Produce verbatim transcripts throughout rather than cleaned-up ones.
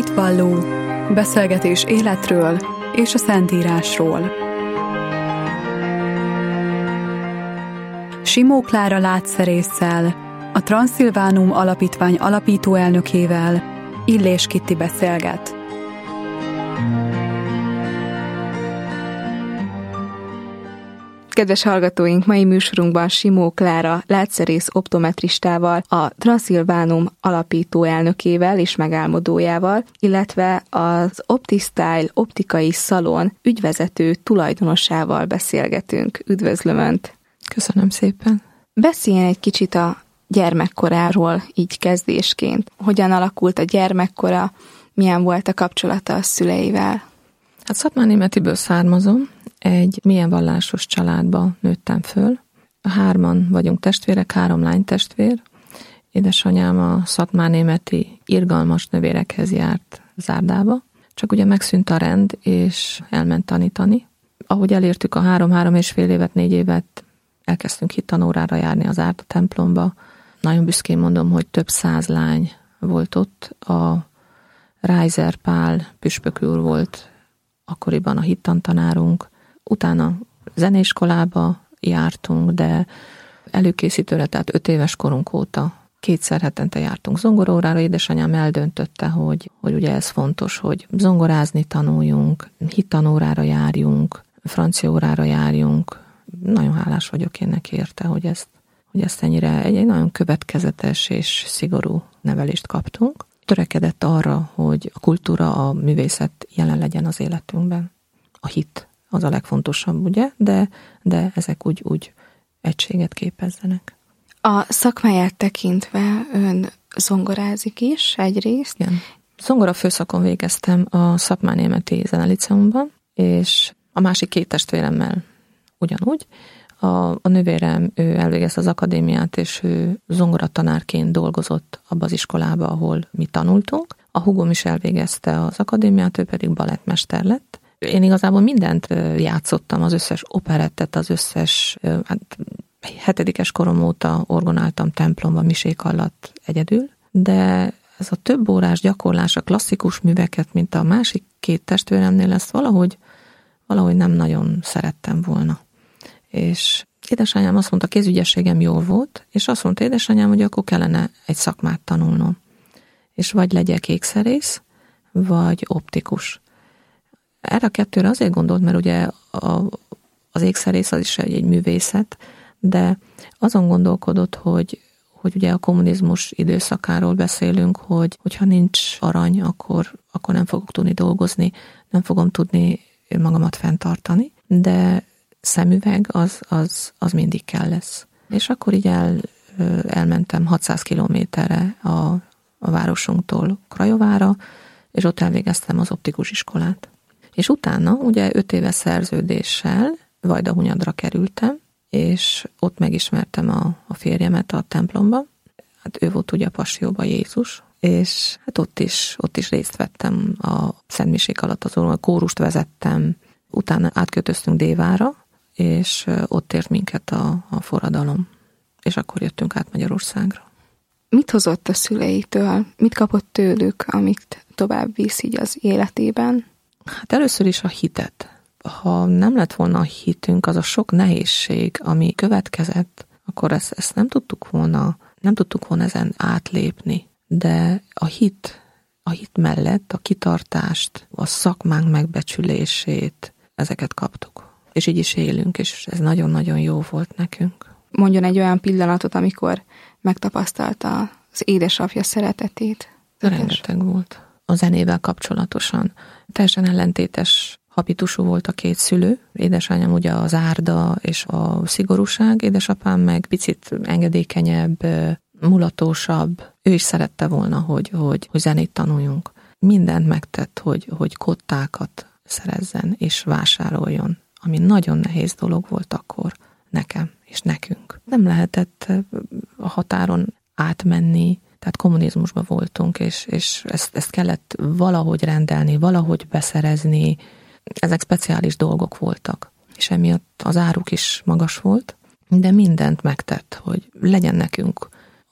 Hitvalló, beszélgetés életről és a Szentírásról. Simó Klára látszerésszel, a Transzilvánum Alapítvány alapító elnökével Illés Kitti beszélget. Kedves hallgatóink, mai műsorunkban Simó Klára látszerész optometristával, a Transzilvánum alapító elnökével és megálmodójával, illetve az OptiStyle optikai szalon ügyvezető tulajdonosával beszélgetünk. Üdvözlöm Önt! Köszönöm szépen! Beszéljen egy kicsit a gyermekkoráról, így kezdésként. Hogyan alakult a gyermekkora, milyen volt a kapcsolata a szüleivel? Hát Szatmárnémetiből származom, egy milyen vallásos családba nőttem föl. Hárman vagyunk testvérek, három lány testvér. Édesanyám a szatmárnémeti irgalmas nővérekhez járt Zárdába, csak ugye megszűnt a rend, és elment tanítani. Ahogy elértük a három-három és fél évet, négy évet, elkezdtünk hittanórára járni az Zárda templomba. Nagyon büszkén mondom, hogy több száz lány volt ott. A Reiser Pál püspök úr volt akkoriban a hittantanárunk. Utána zeneiskolába jártunk, de előkészítőre, tehát öt éves korunk óta kétszer hetente jártunk zongoraórára. Édesanyám eldöntötte, hogy, hogy ugye ez fontos, hogy zongorázni tanuljunk, hittanórára járjunk, francia órára járjunk. Nagyon hálás vagyok én neki érte, hogy ezt, hogy ezt ennyire egy, egy nagyon következetes és szigorú nevelést kaptunk. Törekedett arra, hogy a kultúra, a művészet jelen legyen az életünkben. A hit az a legfontosabb, ugye, de, de ezek úgy, úgy egységet képezzenek. A szakmáját tekintve ön zongorázik is egyrészt? Igen. Zongora főszakon végeztem a Szatmárnémeti Zeneliceumban, és a másik két testvéremmel ugyanúgy. A, a nővérem, ő elvégezte az akadémiát, és ő zongoratanárként dolgozott abba az iskolába, ahol mi tanultunk. A húgom is elvégezte az akadémiát, ő pedig balettmester lett. Én igazából mindent játszottam, az összes operettet, az összes, hát hetedikes korom óta orgonáltam templomban, misék alatt egyedül, de ez a több órás gyakorlás, a klasszikus műveket, mint a másik két testvéremnél, ezt valahogy, valahogy nem nagyon szerettem volna. És édesanyám azt mondta, kézügyességem jól volt, és azt mondta édesanyám, hogy akkor kellene egy szakmát tanulnom. És vagy legyek ékszerész, vagy optikus. Erre a kettőre azért gondolt, mert ugye a, az ékszerész az is egy, egy művészet, de azon gondolkodott, hogy, hogy ugye a kommunizmus időszakáról beszélünk, hogy hogyha nincs arany, akkor, akkor nem fogok tudni dolgozni, nem fogom tudni magamat fenntartani, de szemüveg az, az, az mindig kell lesz. És akkor így el, elmentem hatszáz kilométerre a, a városunktól Krajovára, és ott elvégeztem az optikus iskolát. És utána ugye öt éves szerződéssel Vajdahunyadra kerültem, és ott megismertem a, a férjemet a templomban. Hát ő volt ugye a Passióban Jézus, és hát ott is, ott is részt vettem a szentmisék alatt, az a kórust vezettem. Utána átköltöztünk Dévára, és ott ért minket a, a forradalom. És akkor jöttünk át Magyarországra. Mit hozott a szüleitől? Mit kapott tőlük, amit tovább visz így az életében? Hát először is a hitet. Ha nem lett volna a hitünk, az a sok nehézség, ami következett, akkor ezt, ezt nem tudtuk volna, nem tudtuk volna ezen átlépni. De a hit, a hit mellett a kitartást, a szakmánk megbecsülését, ezeket kaptuk. És így is élünk, és ez nagyon-nagyon jó volt nekünk. Mondjon egy olyan pillanatot, amikor megtapasztalta az édesapja szeretetét. Rengeteg volt. A zenével kapcsolatosan. Teljesen ellentétes habitusú volt a két szülő. Édesanyám ugye az árda és a szigorúság, édesapám meg picit engedékenyebb, mulatósabb. Ő is szerette volna, hogy, hogy, hogy zenét tanuljunk. Mindent megtett, hogy, hogy kottákat szerezzen és vásároljon, ami nagyon nehéz dolog volt akkor nekem és nekünk. Nem lehetett a határon átmenni, tehát kommunizmusban voltunk, és, és ezt, ezt kellett valahogy rendelni, valahogy beszerezni. Ezek speciális dolgok voltak, és emiatt az áruk is magas volt, de mindent megtett, hogy legyen nekünk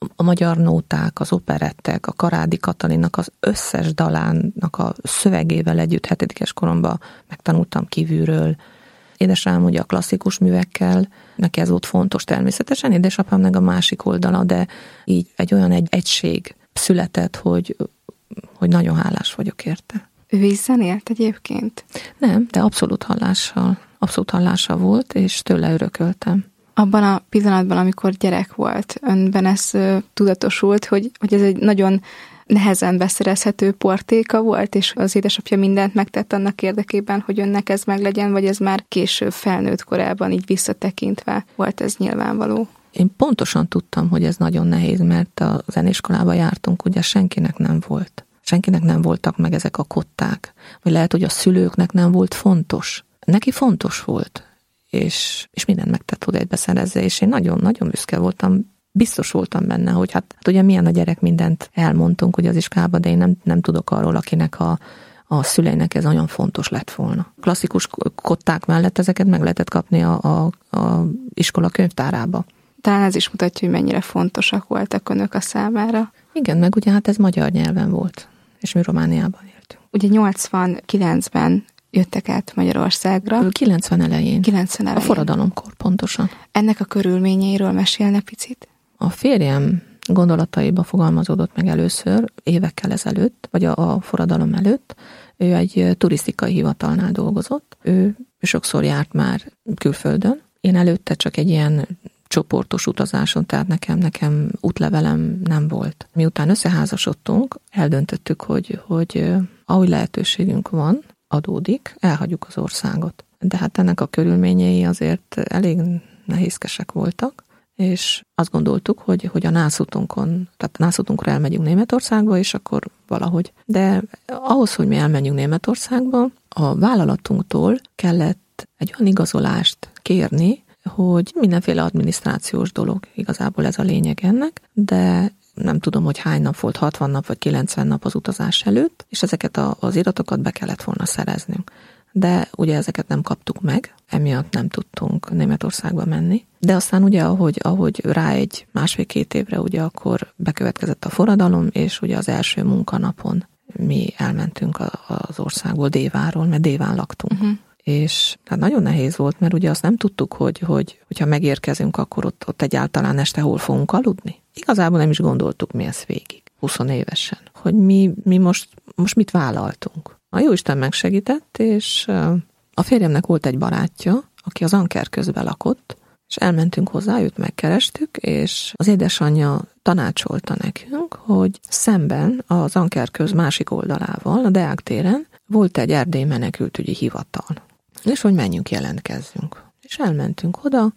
a magyar nóták, az operettek, a Karádi Katalinnak az összes dalának a szövegével együtt hetedikes koromban megtanultam kívülről. Édesapám ugye a klasszikus művekkel, neki ez volt fontos természetesen, édesapám meg a másik oldala, de így egy olyan egy egység született, hogy, hogy nagyon hálás vagyok érte. Ő is zenélt egyébként? Nem, de abszolút hallással, abszolút hallással volt, és tőle örököltem. Abban a pillanatban, amikor gyerek volt, önben ez uh, tudatosult, hogy, hogy ez egy nagyon nehezen beszerezhető portéka volt, és az édesapja mindent megtett annak érdekében, hogy önnek ez meglegyen, vagy ez már később felnőtt korában így visszatekintve volt ez nyilvánvaló? Én pontosan tudtam, hogy ez nagyon nehéz, mert a zenéskolába jártunk, ugye senkinek nem volt. Senkinek nem voltak meg ezek a kották. Vagy lehet, hogy a szülőknek nem volt fontos. Neki fontos volt, és, és mindent megtett, hogy beszerezze, és én nagyon-nagyon büszke voltam, biztos voltam benne, hogy hát, hát ugye milyen a gyerek, mindent elmondtunk ugye az iskolában, de én nem, nem tudok arról, akinek a, a szüleinek ez nagyon fontos lett volna. Klasszikus kották mellett ezeket meg lehetett kapni a, a, a iskola könyvtárába. Talán ez is mutatja, hogy mennyire fontosak voltak önök a számára. Igen, meg ugye hát ez magyar nyelven volt, és mi Romániában éltünk. Ugye nyolcvankilencben jöttek át Magyarországra. kilencven elején. kilencven elején. A forradalomkor pontosan. Ennek a körülményeiről mesélne picit? A férjem gondolataiba fogalmazódott meg először, évekkel ezelőtt, vagy a, a forradalom előtt. Ő egy turisztikai hivatalnál dolgozott. Ő sokszor járt már külföldön. Én előtte csak egy ilyen csoportos utazáson, tehát nekem, nekem útlevelem nem volt. Miután összeházasodtunk, eldöntöttük, hogy, hogy ahogy lehetőségünk van, adódik, elhagyjuk az országot. De hát ennek a körülményei azért elég nehézkesek voltak, és azt gondoltuk, hogy, hogy a nászutunkon, tehát a nászutunkra elmegyünk Németországba, és akkor valahogy. De ahhoz, hogy mi elmenjünk Németországba, a vállalatunktól kellett egy olyan igazolást kérni, hogy mindenféle adminisztrációs dolog, igazából ez a lényeg ennek, de nem tudom, hogy hány nap volt, hatvan nap vagy kilencven nap az utazás előtt, és ezeket a, az iratokat be kellett volna szereznünk. De ugye ezeket nem kaptuk meg, emiatt nem tudtunk Németországba menni. De aztán ugye, ahogy, ahogy rá egy másfél-két évre, ugye akkor bekövetkezett a forradalom, és ugye az első munkanapon mi elmentünk az országból, Déváról, mert Déván laktunk. Uh-huh. És hát nagyon nehéz volt, mert ugye azt nem tudtuk, hogy, hogy hogyha megérkezünk, akkor ott, ott egyáltalán este hol fogunk aludni. Igazából nem is gondoltuk mi ezt végig, húsz évesen, hogy mi, mi most, most mit vállaltunk. A Jóisten megsegített, és a férjemnek volt egy barátja, aki az Anker közben lakott, és elmentünk hozzá, őt megkerestük, és az édesanyja tanácsolta nekünk, hogy szemben az Anker köz másik oldalával, a Deák téren volt egy erdélyi menekültügyi hivatal. És hogy menjünk, jelentkezzünk. És elmentünk oda,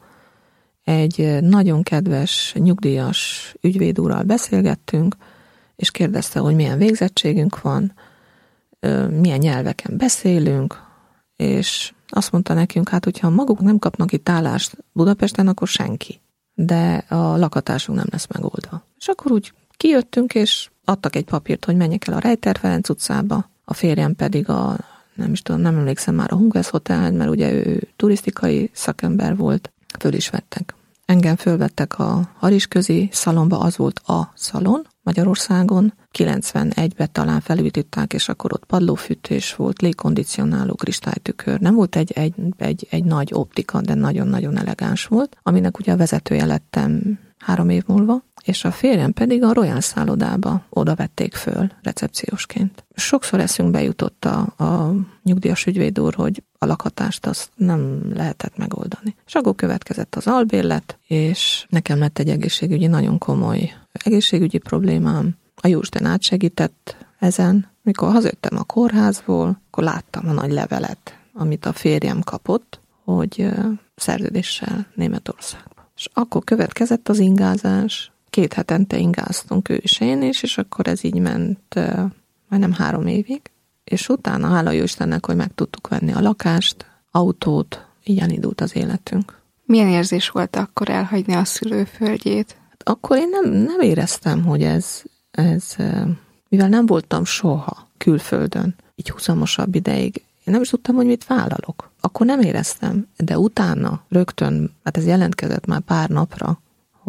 egy nagyon kedves, nyugdíjas ügyvéd úrral beszélgettünk, és kérdezte, hogy milyen végzettségünk van, milyen nyelveken beszélünk, és azt mondta nekünk, hát hogyha maguk nem kapnak itt állást Budapesten, akkor senki. De a lakhatásunk nem lesz megoldva. És akkor úgy kijöttünk, és adtak egy papírt, hogy menjek el a Rejter Ferenc utcába, a férjem pedig a, nem is tudom, nem emlékszem már a Hungász Hotel, mert ugye ő turisztikai szakember volt, föl is vettek. Engem fölvettek a Harisközi szalonba, az volt a szalon Magyarországon, kilencvenegyben talán felújították, és akkor ott padlófűtés volt, légkondicionáló, kristálytükör. Nem volt egy, egy, egy, egy nagy optika, de nagyon-nagyon elegáns volt, aminek ugye a vezetője lettem három év múlva, és a férjem pedig a Royal szállodába oda vették föl recepciósként. Sokszor eszünkbe jutott a, a nyugdíjas ügyvéd úr, hogy a lakhatást azt nem lehetett megoldani. És akkor következett az albérlet, és nekem lett egy egészségügyi, nagyon komoly egészségügyi problémám. A Jóisten átsegített ezen. Mikor hazajöttem a kórházból, akkor láttam a nagy levelet, amit a férjem kapott, hogy szerződéssel Németországba. És akkor következett az ingázás. Két hetente ingáztunk ő és én is, és akkor ez így ment uh, majdnem három évig. És utána, hála jó Istennek, hogy meg tudtuk venni a lakást, autót, így elindult az életünk. Milyen érzés volt akkor elhagyni a szülőföldjét? Hát akkor én nem, nem éreztem, hogy ez, ez, mivel nem voltam soha külföldön, így húzamosabb ideig, én nem is tudtam, hogy mit vállalok. Akkor nem éreztem, de utána rögtön, hát ez jelentkezett már pár napra, hogy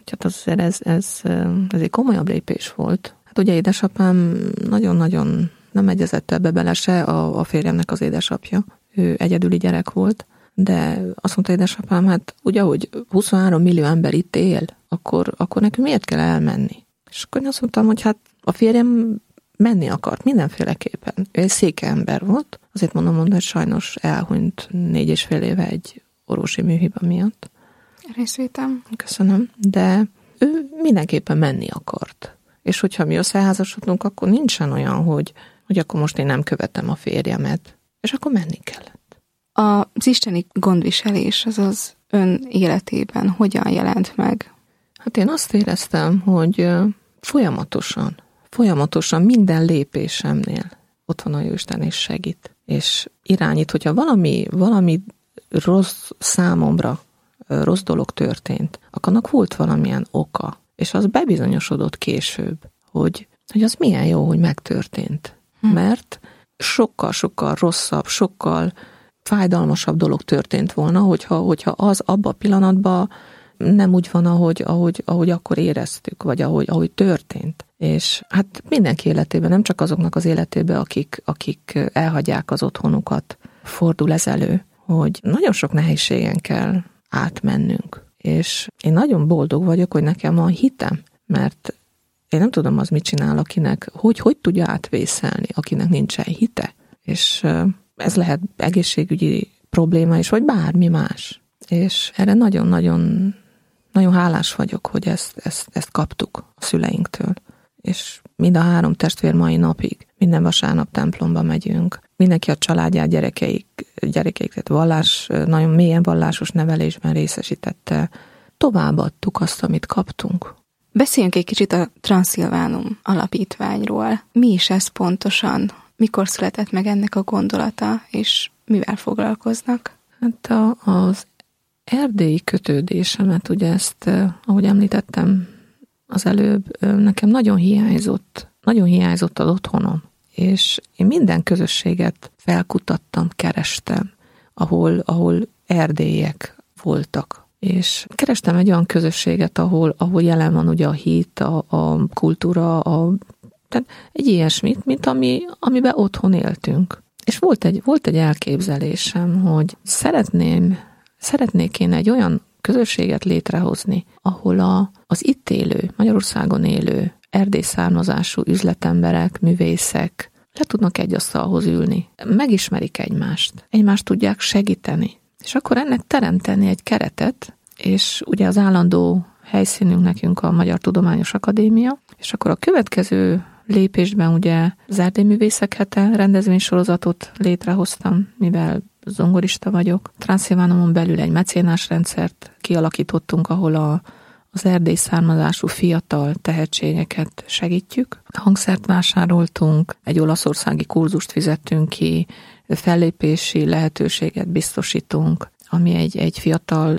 hát azért ez, ez, ez egy komolyabb lépés volt. Hát ugye édesapám nagyon-nagyon nem egyezett ebbe bele, se a, a férjemnek az édesapja. Ő egyedüli gyerek volt, de azt mondta édesapám, hát ugye, hogy huszonhárom millió ember itt él, akkor, akkor nekünk miért kell elmenni? És akkor én azt mondtam, hogy hát a férjem menni akart mindenféleképpen. Ő egy széke ember volt, azért mondom, mondom, hogy sajnos elhunyt négy és fél éve egy orvosi műhiba miatt. Részvétem. Köszönöm, de ő mindenképpen menni akart. És hogyha mi összeházasodtunk, akkor nincsen olyan, hogy, hogy akkor most én nem követem a férjemet, és akkor menni kellett. Az isteni gondviselés az az ön életében hogyan jelent meg? Hát én azt éreztem, hogy folyamatosan, folyamatosan minden lépésemnél ott van a Jóisten és segít. És irányít, hogyha valami, valami rossz számomra, rossz dolog történt, akkor annak volt valamilyen oka. És az bebizonyosodott később, hogy, hogy az milyen jó, hogy megtörtént. Hm. Mert sokkal-sokkal rosszabb, sokkal fájdalmasabb dolog történt volna, hogyha, hogyha az abban a pillanatban nem úgy van, ahogy, ahogy, ahogy akkor éreztük, vagy ahogy, ahogy történt. És hát mindenki életében, nem csak azoknak az életében, akik, akik elhagyják az otthonukat, fordul ez elő, hogy nagyon sok nehézségen kell átmennünk. És én nagyon boldog vagyok, hogy nekem van hitem, mert én nem tudom, az mit csinál, akinek, hogy, hogy tudja átvészelni, akinek nincsen hite. És ez lehet egészségügyi probléma is, vagy bármi más. És erre nagyon-nagyon nagyon hálás vagyok, hogy ezt, ezt, ezt kaptuk a szüleinktől. És mind a három testvér mai napig, minden vasárnap templomba megyünk. Mindenki a családját, gyerekeik, gyerekeiket vallás, nagyon mélyen vallásos nevelésben részesítette. Továbbadtuk azt, amit kaptunk. Beszéljünk egy kicsit a Transzilvánum alapítványról. Mi is ez pontosan? Mikor született meg ennek a gondolata, és mivel foglalkoznak? Hát a, az erdélyi kötődésemet, ugye ezt, ahogy említettem az előbb, nekem nagyon hiányzott, nagyon hiányzott az otthonom. És én minden közösséget felkutattam, kerestem, ahol, ahol erdélyek voltak. És kerestem egy olyan közösséget, ahol, ahol jelen van ugye a hit, a, a kultúra, a, tehát egy ilyesmit, mint ami, amiben otthon éltünk. És volt egy, volt egy elképzelésem, hogy szeretném, szeretnék én egy olyan közösséget létrehozni, ahol a, az itt élő, Magyarországon élő, erdély származású üzletemberek, művészek le tudnak egy asztalhoz ülni. Megismerik egymást, egymást tudják segíteni. És akkor ennek teremteni egy keretet, és ugye az állandó helyszínünk nekünk a Magyar Tudományos Akadémia, és akkor a következő lépésben ugye az Erdélyművészek hete rendezvénysorozatot létrehoztam, mivel zongorista vagyok. Transzilvánumon belül egy mecénás rendszert kialakítottunk, ahol a, az erdély származású fiatal tehetségeket segítjük. Hangszert vásároltunk, egy olaszországi kurzust fizettünk ki, fellépési lehetőséget biztosítunk, ami egy, egy fiatal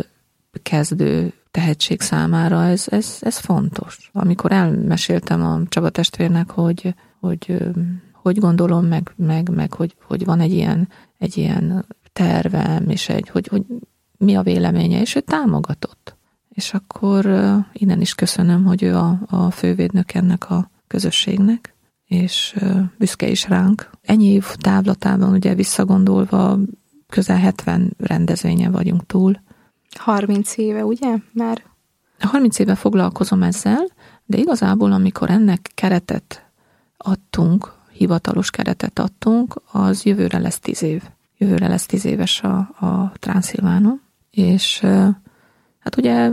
kezdő tehetség számára, ez, ez, ez fontos. Amikor elmeséltem a Csaba testvérnek, hogy hogy, hogy gondolom, meg, meg, meg hogy, hogy van egy ilyen, egy ilyen tervem, és egy, hogy, hogy mi a véleménye, és ő támogatott. És akkor innen is köszönöm, hogy ő a, a fővédnök ennek a közösségnek, és büszke is ránk. Ennyi év távlatában ugye visszagondolva közel hetven rendezvényen vagyunk túl. harminc éve, ugye? Már? harminc éve foglalkozom ezzel, de igazából amikor ennek keretet adtunk, hivatalos keretet adtunk, az jövőre lesz tíz év. Jövőre lesz tíz éves a, a Transzilvánum, és hát ugye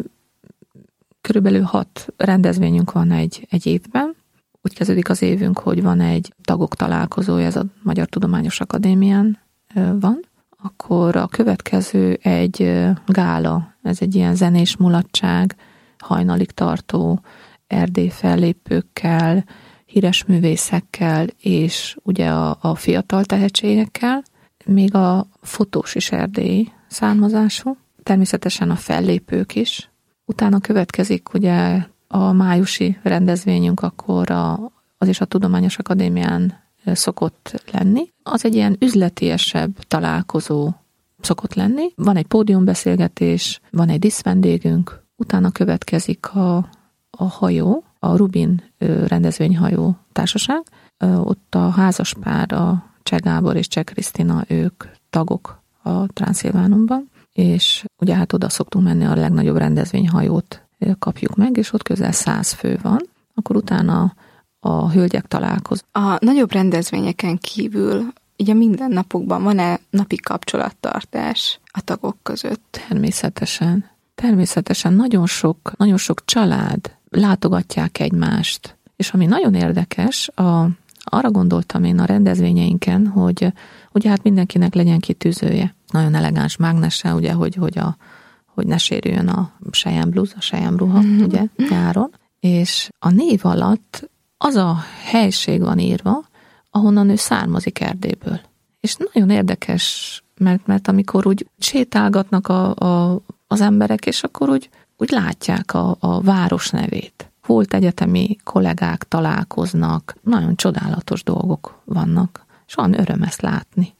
körülbelül hat rendezvényünk van egy, egy évben. Úgy kezdődik az évünk, hogy van egy tagok találkozója, ez a Magyar Tudományos Akadémián van. Akkor a következő egy gála, ez egy ilyen zenés mulatság, hajnalig tartó erdély fellépőkkel, híres művészekkel, és ugye a, a fiatal tehetségekkel, még a fotós is erdélyi származású, természetesen a fellépők is. Utána következik ugye a májusi rendezvényünk, akkor a, az is a Tudományos Akadémián szokott lenni. Az egy ilyen üzletiesebb találkozó szokott lenni. Van egy pódiumbeszélgetés, van egy díszvendégünk, utána következik a, a hajó, a Rubin rendezvényhajó társaság. Ott a házaspár, a Cseh Gábor és Cseh Krisztina, ők tagok a Transzilvánumban, és ugye hát oda szoktunk menni, a legnagyobb rendezvényhajót kapjuk meg, és ott közel száz fő van. Akkor utána a hölgyek találkoznak. A nagyobb rendezvényeken kívül ugye minden napokban van-e napi kapcsolattartás a tagok között? Természetesen. Természetesen nagyon sok, nagyon sok család látogatják egymást. És ami nagyon érdekes, a, arra gondoltam én a rendezvényeinken, hogy ugye hát mindenkinek legyen kitűzője. Nagyon elegáns mágnese, ugye, hogy, hogy, a, hogy ne sérüljön a selyem blúz, a selyem ruha, mm-hmm. ugye, nyáron. És a név alatt az a helység van írva, ahonnan ő származik Erdélyből. És nagyon érdekes, mert, mert amikor úgy sétálgatnak a, a, az emberek, és akkor úgy, úgy látják a, a város nevét. Volt egyetemi kollégák találkoznak, nagyon csodálatos dolgok vannak, és olyan öröm ezt látni.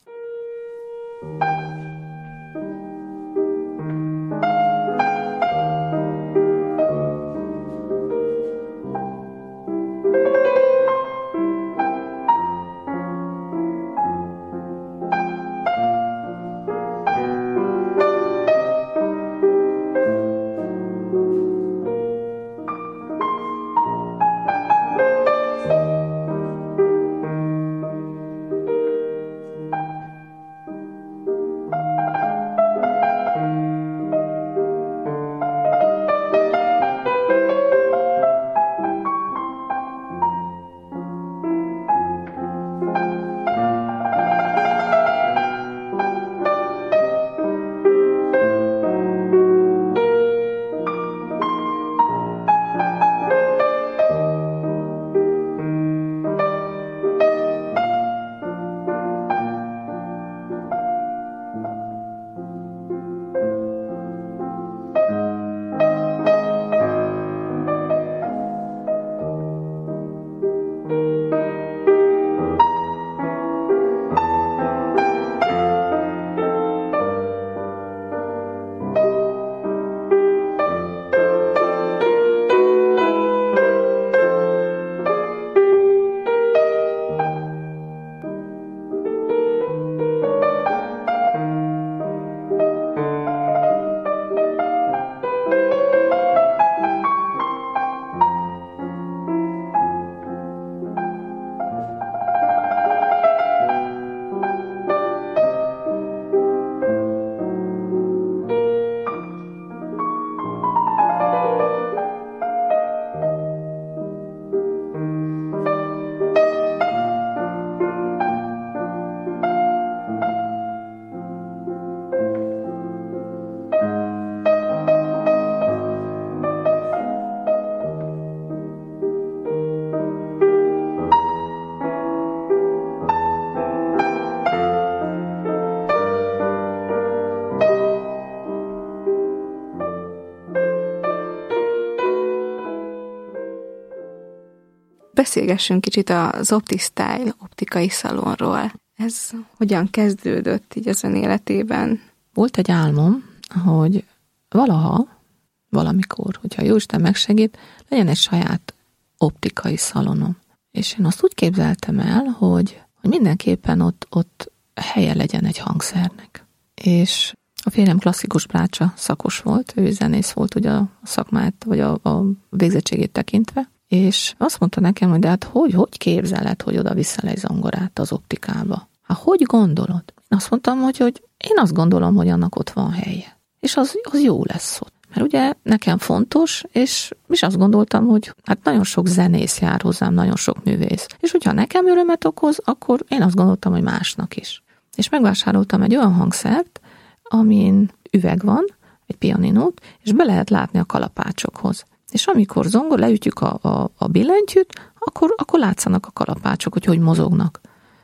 Beszélgessünk kicsit az OptiStyle optikai szalonról. Ez hogyan kezdődött így az ön életében? Volt egy álmom, hogy valaha, valamikor, hogyha Jóisten megsegít, legyen egy saját optikai szalonom. És én azt úgy képzeltem el, hogy, hogy mindenképpen ott, ott helye legyen egy hangszernek. És a férjem klasszikus brácsa szakos volt, ő zenész volt ugye a szakmát, vagy a, a végzettségét tekintve, és azt mondta nekem, hogy de hát hogy, hogy képzeled, hogy oda viszel egy zongorát az optikába? Hát hogy gondolod? Én azt mondtam, hogy, hogy én azt gondolom, hogy annak ott van helye. És az, az jó lesz ott. Mert ugye nekem fontos, és, és azt gondoltam, hogy hát nagyon sok zenész jár hozzám, nagyon sok művész. És hogyha nekem örömet okoz, akkor én azt gondoltam, hogy másnak is. És megvásároltam egy olyan hangszert, amin üveg van, egy pianinót, és be lehet látni a kalapácsokhoz. És amikor zongor, leütjük a, a, a billentyűt, akkor, akkor látszanak a kalapácsok, hogy hogy mozognak.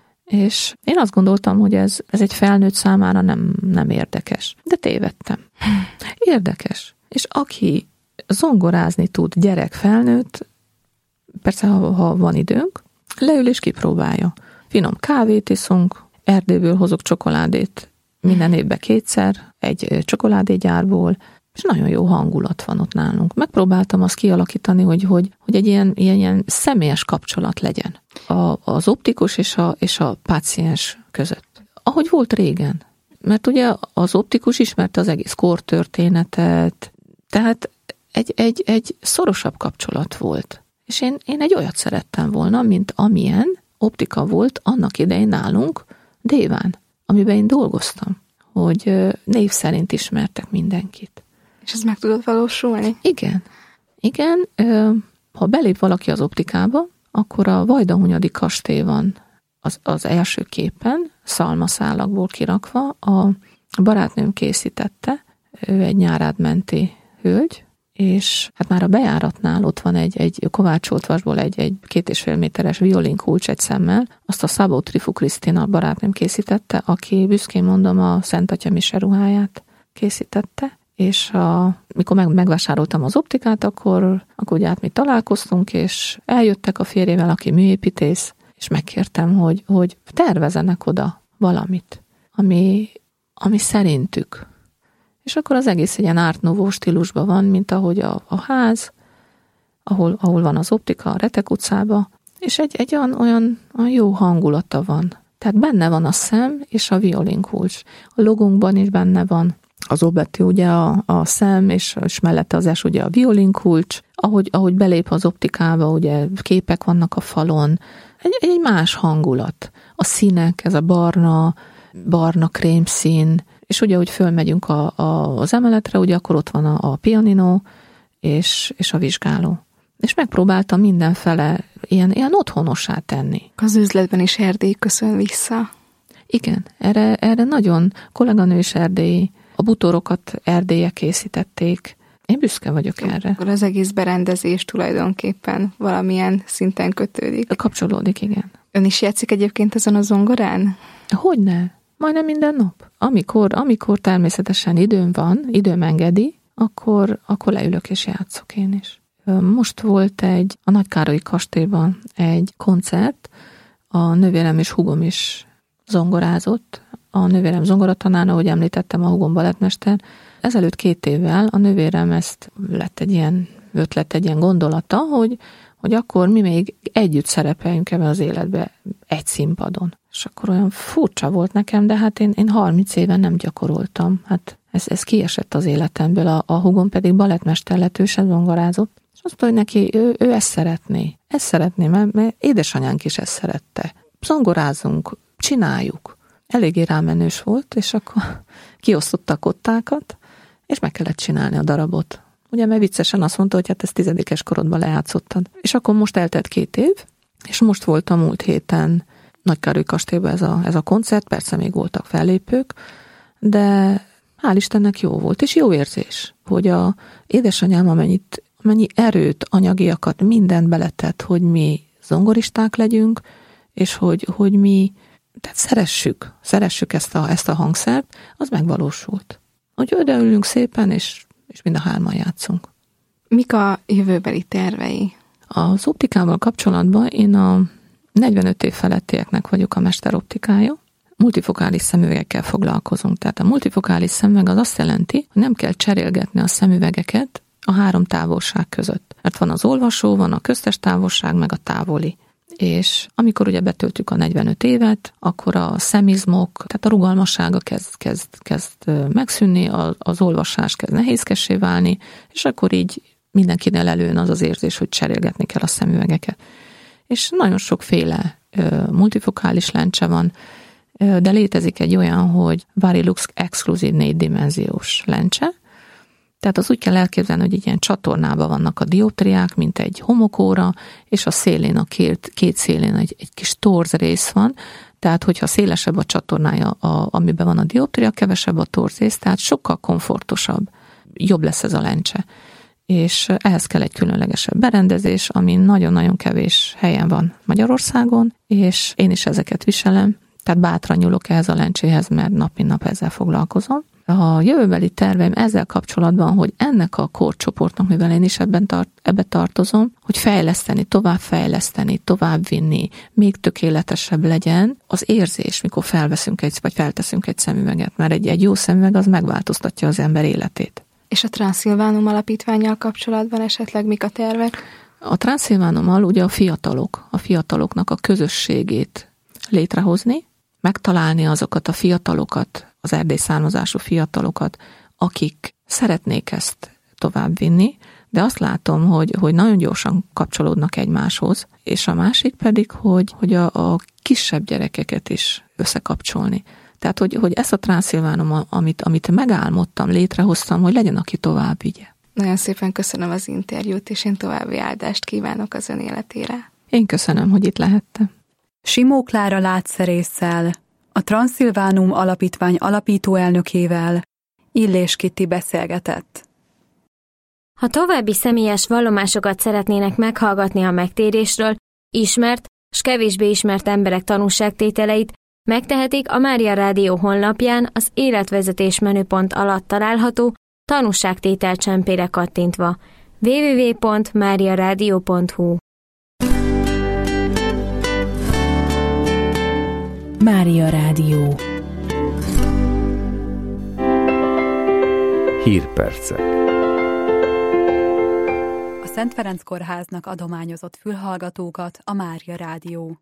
És én azt gondoltam, hogy ez, ez egy felnőtt számára nem, nem érdekes. De tévedtem. Érdekes. És aki zongorázni tud, gyerek, felnőtt, persze, ha, ha van időnk, leül és kipróbálja. Finom kávét iszunk, Erdélyből hozok csokoládét minden évben kétszer, egy csokoládégyárból, és nagyon jó hangulat van ott nálunk. Megpróbáltam azt kialakítani, hogy, hogy, hogy egy ilyen, ilyen, ilyen személyes kapcsolat legyen a, az optikus és a, és a páciens között. Ahogy volt régen. Mert ugye az optikus ismerte az egész kortörténetet, tehát egy, egy, egy szorosabb kapcsolat volt. És én, én egy olyat szerettem volna, mint amilyen optika volt annak idején nálunk Déván, amiben én dolgoztam, hogy név szerint ismertek mindenkit. És ez meg tudott valósulni? Igen. Igen, ha belép valaki az optikába, akkor a Vajdahunyadi kastély van az, az első képen, szalmaszálakból kirakva, a barátnőm készítette, ő egy nyárádmenti hölgy, és hát már a bejáratnál ott van egy, egy kovácsoltvasból egy, egy két és fél méteres violinkulcs egy szemmel, azt a Szabó Trifu Krisztina barátnőm készítette, aki büszkén mondom a Szent Atya mise ruháját készítette, és a, mikor meg, megvásároltam az optikát, akkor, akkor ugye hát mi találkoztunk, és eljöttek a férjével, aki műépítész, és megkértem, hogy, hogy tervezenek oda valamit, ami, ami szerintük. És akkor az egész egy ilyen Art Nouveau stílusban van, mint ahogy a, a ház, ahol, ahol van az optika, a Retek utcába, és egy, egy olyan, olyan, olyan jó hangulata van. Tehát benne van a szem és a violinkulcs. A logunkban is benne van az óbetű, ugye a, a szem, és, és mellette az es ugye a violinkulcs. Ahogy, ahogy belép az optikába, ugye képek vannak a falon. Egy, egy más hangulat. A színek, ez a barna, barna krémszín, és ugye, hogy fölmegyünk a, a, az emeletre, ugye akkor ott van a, a pianino és, és a vizsgáló. És megpróbáltam mindenfele ilyen, ilyen otthonossá tenni. Az üzletben is Erdély köszön vissza. Igen, erre, erre nagyon kolléganő is erdélyi, a butorokat Erdélye készítették. Én büszke vagyok erre. Akkor az egész berendezés tulajdonképpen valamilyen szinten kötődik. Kapcsolódik, igen. Ön is játszik egyébként ezen a zongorán? Hogyne? Majdnem minden nap. Amikor, amikor természetesen időm van, időm engedi, akkor, akkor leülök és játszok én is. Most volt egy, a Nagykárolyi kastélyban egy koncert, a nővérem és húgom is zongorázott. A nővérem zongoratanára, ahogy említettem, a húgom balettmester. Ezelőtt két évvel a nővérem ezt lett egy ilyen ötlet, egy ilyen gondolata, hogy, hogy akkor mi még együtt szerepeljünk ebben az életbe egy színpadon. És akkor olyan furcsa volt nekem, de hát én, én harminc éven nem gyakoroltam. Hát ez, ez kiesett az életemből, a, a húgom pedig balettmester lett, ő se zongorázott. És azt mondta, hogy neki ő, ő ezt szeretné. Ezt szeretné, mert, mert édesanyánk is ezt szerette. Zongorázunk, csináljuk. Eléggé rámenős volt, és akkor kiosztotta a kottákat, és meg kellett csinálni a darabot. Ugye, mert viccesen azt mondta, hogy hát ezt tizedikes korodban lejátszottad. És akkor most eltelt két év, és most volt a múlt héten Nagykárolyi kastélyban ez a, ez a koncert, persze még voltak fellépők, de hál' Istennek jó volt, és jó érzés, hogy a édesanyám amennyit, amennyi erőt, anyagiakat, mindent beletett, hogy mi zongoristák legyünk, és hogy, hogy mi tehát szeressük, szeressük ezt a, ezt a hangszert, az megvalósult. Hogy odaülünk szépen, és, és mind a hárman játszunk. Mik a jövőbeli tervei? Az optikával kapcsolatban én a negyvenöt év felettieknek vagyok a mesteroptikája. Multifokális szemüvegekkel foglalkozunk. Tehát a multifokális szemüveg az azt jelenti, hogy nem kell cserélgetni a szemüvegeket a három távolság között. Mert van az olvasó, van a köztes távolság, meg a távoli. És amikor ugye betöltjük a negyvenöt évet, akkor a szemizmok, tehát a rugalmassága kezd, kezd, kezd megszűnni, az olvasás kezd nehézkessé válni, és akkor így mindenkinél előn az az érzés, hogy cserélgetni kell a szemüvegeket. És nagyon sokféle multifokális lencse van, de létezik egy olyan, hogy Varilux exkluzív négydimenziós lencse. Tehát az úgy kell elképzelni, hogy ilyen csatornában vannak a dioptriák, mint egy homokóra, és a szélén, a két, két szélén egy, egy kis torz rész van, tehát hogyha szélesebb a csatornája, a, amiben van a dioptria, kevesebb a torz rész, tehát sokkal komfortosabb, jobb lesz ez a lencse. És ehhez kell egy különlegesebb berendezés, ami nagyon-nagyon kevés helyen van Magyarországon, és én is ezeket viselem, tehát bátran nyúlok ehhez a lencséhez, mert nap mint nap ezzel foglalkozom. A jövőbeli terveim ezzel kapcsolatban, hogy ennek a korcsoportnak, mivel én is ebben tart, ebbe tartozom, hogy fejleszteni, továbbfejleszteni, továbbvinni, még tökéletesebb legyen az érzés, mikor felveszünk egy, vagy felteszünk egy szemüveget, mert egy, egy jó szemüveg az megváltoztatja az ember életét. És a Transzilvánum Alapítvánnyal kapcsolatban esetleg mik a tervek? A Transzilvánummal ugye a fiatalok, a fiataloknak a közösségét létrehozni, megtalálni azokat a fiatalokat, az erdély származású fiatalokat, akik szeretnék ezt továbbvinni, de azt látom, hogy, hogy nagyon gyorsan kapcsolódnak egymáshoz, és a másik pedig, hogy, hogy a, a kisebb gyerekeket is összekapcsolni. Tehát, hogy, hogy ezt a Transzilvánum, amit, amit megálmodtam, létrehoztam, hogy legyen, aki tovább vigye. Nagyon szépen köszönöm az interjút, és én további áldást kívánok az ön életére. Én köszönöm, hogy itt lehettem. Simó Klára látszerésszel, a Transzilvánum Alapítvány alapítóelnökével Illés Kitti beszélgetett. Ha további személyes vallomásokat szeretnének meghallgatni a megtérésről, ismert s kevésbé ismert emberek tanúságtételeit, megtehetik a Mária Rádió honlapján az életvezetés menüpont alatt található tanúságtétel csempére kattintva. double-u double-u double-u pont mária rádió pont hu Mária Rádió. Hírpercek. A Szent Ferenc Kórháznak adományozott fülhallgatókat a Mária Rádió.